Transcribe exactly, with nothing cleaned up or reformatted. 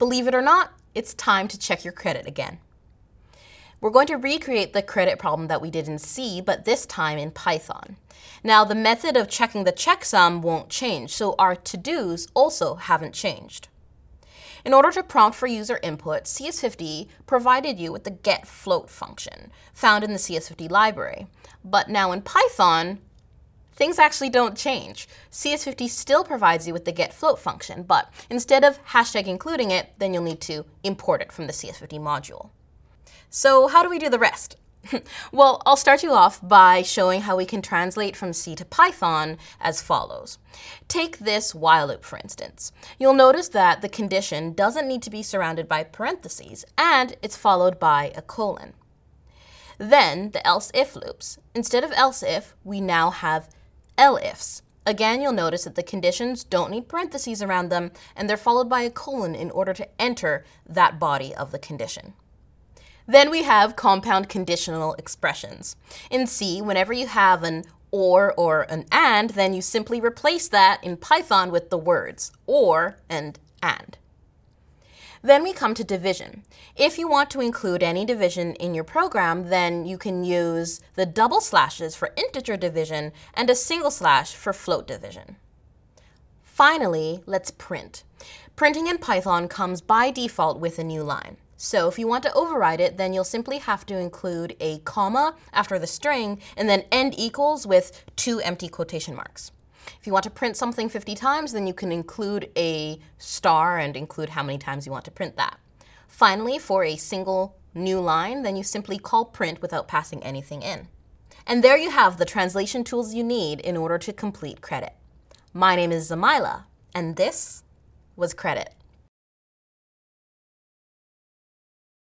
believe it or not, it's time to check your credit again. We're going to recreate the credit problem that we did in C, but this time in Python. Now, the method of checking the checksum won't change, so our to-dos also haven't changed. In order to prompt for user input, C S fifty provided you with the getFloat function found in the C S fifty library. But now in Python, things actually don't change. C S fifty still provides you with the getFloat function, but instead of hashtag including it, then you'll need to import it from the C S fifty module. So how do we do the rest? Well, I'll start you off by showing how we can translate from C to Python as follows. Take this while loop, for instance. You'll notice that the condition doesn't need to be surrounded by parentheses, and it's followed by a colon. Then the else-if loops. Instead of else-if, we now have elifs. Again, you'll notice that the conditions don't need parentheses around them, and they're followed by a colon in order to enter that body of the condition. Then we have compound conditional expressions. In C, whenever you have an or or an and, then you simply replace that in Python with the words or and and. Then we come to division. If you want to include any division in your program, then you can use the double slashes for integer division and a single slash for float division. Finally, let's print. Printing in Python comes by default with a new line. So if you want to override it, then you'll simply have to include a comma after the string and then end equals with two empty quotation marks. If you want to print something fifty times, then you can include a star and include how many times you want to print that. Finally, for a single new line, then you simply call print without passing anything in. And there you have the translation tools you need in order to complete credit. My name is Zamila, and this was Credit.